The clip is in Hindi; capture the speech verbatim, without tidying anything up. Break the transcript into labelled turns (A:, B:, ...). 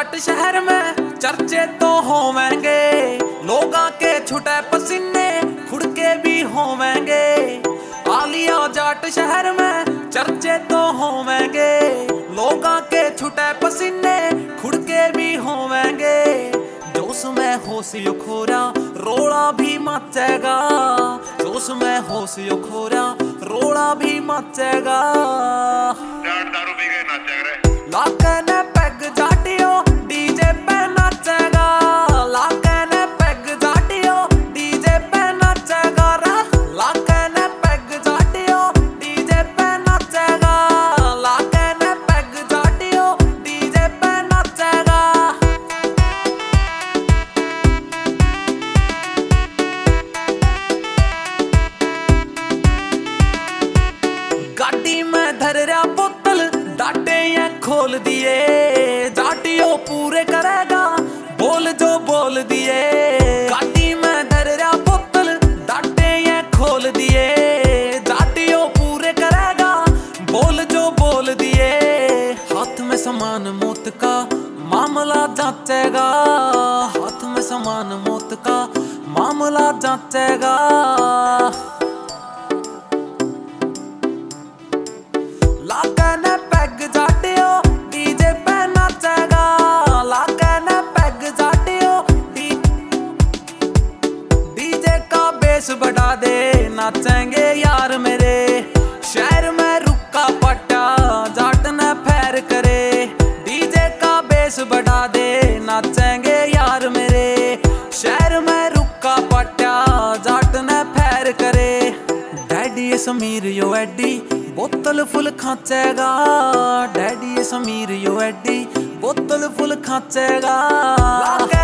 A: जाट शहर में चर्चे तो होवेंगे, लोगां के छुटे पसीने खुड़के भी होवेंगे। आलिया जाट शहर में चर्चे तो होवेंगे, लोगां के छुटे पसीने खुड़के भी होवेंगे। जोश में होश यो खोरा रोड़ा भी मचेगा, जोश में होश यो खोरा रोड़ा भी मचेगा।
B: दारू पी के नाचेगा रे,
A: लाके ने पैग जाटियो डीजे पे नाचेगा, लाके ने पैग जाटियो डीजे पे नाचेगा रे, लाके ने पैग जाटियो डीजे पे नाचेगा, लाके ने पैग जाटियो डीजे पे नाचेगा। गाड़ी में धर रहा बोतल डाटे या खोल दिए, जाटियो पूरे करेगा बोल जो बोल दिए। गाड़ी में धर रहा बोतल डाटे या खोल दिए, जाटियो पूरे करेगा बोल जो बोल दिए। हाथ में समान मौत का मामला जांचेगा, हाथ में समान मौत का मामला जांचेगा। लाके ने पैग जाटियो डीजे पे नाचेगा, लाके ने पैग जाटियो डीजे का बेस बढ़ा दे नाचेंगे यार मेरे। शहर में रुका पट्टा जाट ने फैर करे, डीजे का बेस बढ़ा दे नाचेंगे यार मेरे। शहर में रुका पट्टा जाट ने फैर करे। डैडी समीर यो एडी बोतल फुल खाचेगा, डैडी समीर यो एडी बोतल फुल खाचेगा।